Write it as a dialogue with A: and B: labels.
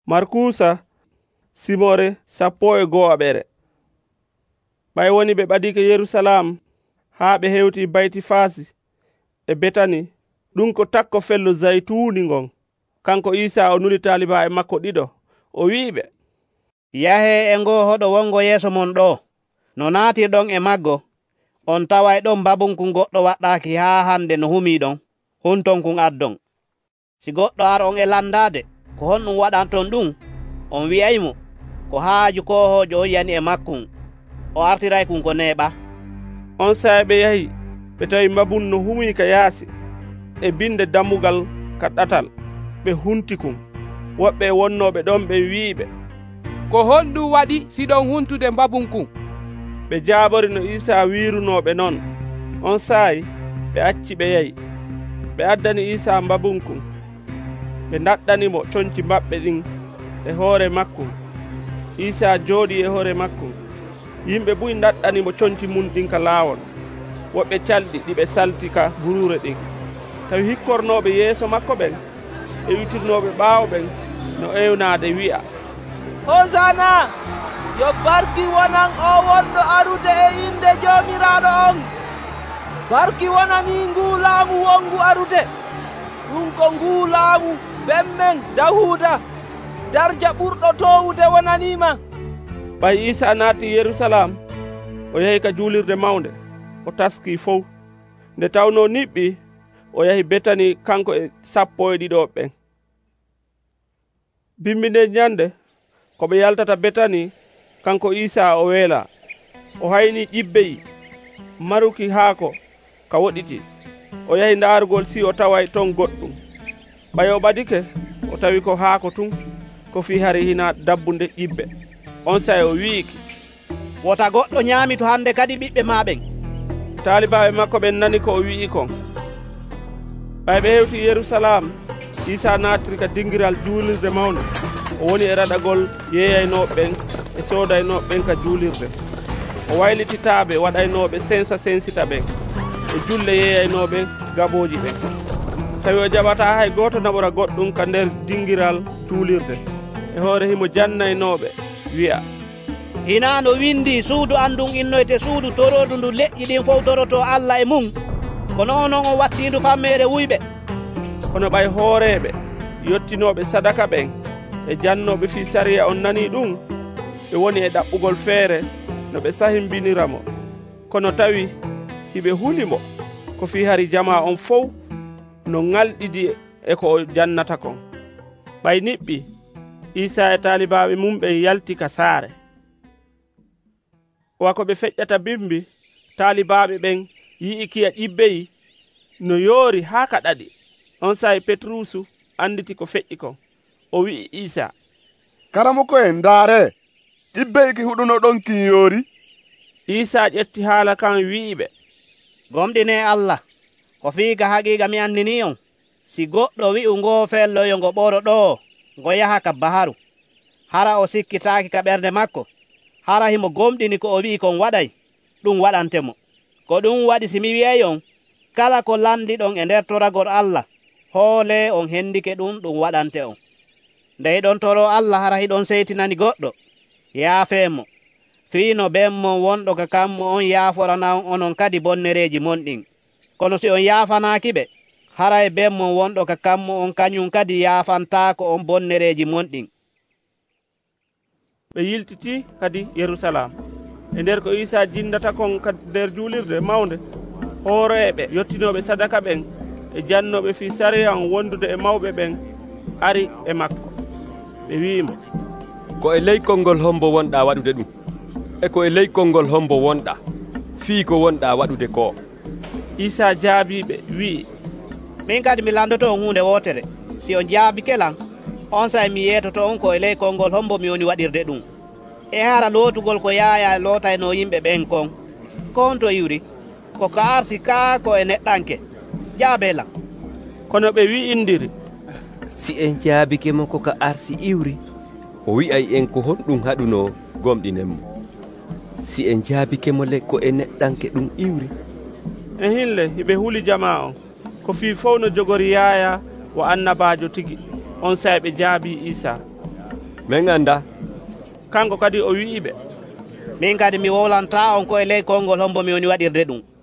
A: Markusa simore 11 ɓay woni ɓe ɓadike Yerusalem haa ɓe hewti Baytifasi e Betani ɗum ko takko fello Zaytuni ngon. Kanko Isa o nuli taliba e makko ɗiɗo o wi'iɓe,
B: yahe e ngo hoɗo wongo yeeso mon ɗo. No naatirɗon e maggo on taway ɗon babunkun goɗɗo waɗɗaki haa hande no humi ɗon huntonkun addon. Si goɗɗo ar on e landade ko honɗum waɗanton ɗum, on wi'aymo ko haaju kohojo on yani e makkun, o artiray kun ko neeɓa.
A: On saa ɓe yahi ɓe tawi babun no humi ka yaasi e binde dammugal ka ɗatal ɓe hunti kun. Woɓɓe wonnoɓe ɗon ɓe wi'iɓe,
C: ko honɗum waɗi siɗon huntude babunkun?
A: ɓe jaabori no Isa wirunoɓe non. On saayi ɓe acci ɓe yahi ɓe addani Isa babunkun. Ɓe daɗɗanimo coñci maɓɓe ɗin e hoore makko. Isa jooɗi e hoore makko. Yimɓe buy daɗɗanimo coñci mum ɗin ka laawol. Woɓɓe calɗi ɗiɓe salti ka buruure ɗin tawi hikkornoɓe yeeso makko ɓen e witirnoɓe ɓaawo ɓen no ewnade wi'a,
D: Hosana, yo barki wonan o wonɗo arude e inde Jomiraɗo on. Barki wonani ngu laamu wongu arude, ɗum ko ngu laamu bemmen Dawuda. Darja ɓurɗo towude wonanima.
A: ɓay Isa naati Yerusalem o yahi ka juulirde mawnde o taski fof. Nde tawno niɓɓi o yahi Betani kanko e 12 ɓen. Bimbinde ñande ko ɓe yaltata Betani kanko Isa o weela. O hayni ƴibbeyi maruki haako ka woɗiti. O yahi ndaarugol si o taway ton goɗɗum. ɓay o ɓadike o tawi ko haako tun ko fi hari hina dabbunde ƴibbe. On say o wiiki,
B: wota goɗɗo ñaami to hande kadi ɓiɓɓe maɓen.
A: Taalibaɓe makko ɓen nani ko o wi'i kon. ɓay ɓe hewti Yerusalem. Isa naatiri ka dingiral juulirde mawnde. O woni e raɗagol yeeyaynoɓe ɓen e soodaynoɓe ɓen ka juulirde. O waylititaaɓe waɗaynoɓe sensa sensita ɓen e julle yeeyaynoɓe gaɓooji ɓen. Tawi o jaɓata hay gooto naɓora goɗɗum ka nder dingiral juulirde. E hoore himo jannaynoɓe wi'a,
B: hina no windi suudu andun innoyte suudu torodu ndu leƴƴi ɗin fof toroto Allah e mum, kono noon o wattindu fammere wuyɓe.
A: Kono ɓay hooreɓe yottinoɓe sadaka ɓen e jannoɓe fi sariya on nani ɗum, ɓe woni e ɗaɓɓugol feere no ɓe sahimbiniramo. Kono tawi hiɓe hulimo ko fi hari jama on fof no ŋalɗidi e ko o jannata kon. ɓay niɓɓi Isa e taalibaɓe mum ɓen yalti ka saare. Wako ɓe feƴƴata bimbi, taalibaɓe ɓen yi'i kiya ƴibbeyi no yoori haa ka ɗaɗi. On sayi Petrusu anditi ko feƴƴi kon. O wi'i Isa,
E: karamoko en ndaare ƴibbeyi ki huɗuno ɗon kin yoori.
A: Isa ƴetti haala kan wi'iɓe,
B: gomɗine Allah, ko fiiga haqiiqa mi andini on, si goɗɗo wi'u ngo felloyo ngo ɓoro ɗo ngo yaha ka baharu, hara o sikkitaaki ka ɓernde makko, hara himo gomɗini ko o wi'i kon waɗay, ɗum waɗantemo. Ko ɗum waɗi si mi wi'ay on, kala ko landiɗon e nder toragol Allah, hoole on hendike ɗum waɗante on. Nde hiɗon toro Allah hara hiɗon seytinani goɗɗo, yaafemo. Fiino bemmo wonɗo ka kammo on yaaforana on onon kadi bonnereji monɗin. Kono si on yaafanaaki ɓe, hara e bemmo wonɗo ka kammo on kañum kadi yaafantaako on bonnereji monɗin.
A: Ɓe yiltiti kadi Yerusalem. E nder ko Isa jindata kon ka nder juulirde mawnde, hooreɓe yottinoɓe sadaka ɓen e jannoɓe fi sariya on wondude e mawɓe ɓen ari e makko. Ɓe wiimo,
F: ko e leykol ngol hombo wonɗa waɗude ɗum, e ko e leykol ngol hombo wonɗa fii ko wonɗa waɗude ko.
A: Isa jaabiɓe wi'i,
B: min kadi mi landoto on hunde wotere. Si on jaabi kelan, on say mi yetoto on ko e leykol ngol hombo mi woni waɗirde ɗum. E hara lootugol ko yaaya lootayno yimɓe ɓen kon to iwri ko ka arsi kaa ko e neɗɗanke. Jaabelan.
A: Kono ɓe wi'indiri,
G: si en jaabike mo ko ka arsi iwri,
F: o wi'ay en ko honɗum haɗuno gomɗinen mo.
G: si en jaabike mo le ko e neɗɗanke ɗum iwri.
A: E hille hiɓe huli jama on ko fii fof no jogori yaaya wo annabajo tigi. On say ɓe jaabi Isa.
F: min anda.
A: Kanko kadi o wi'iɓe,
B: min kadi mi wolanta on ko e ley konngol hombo mi woni waɗirde ɗum.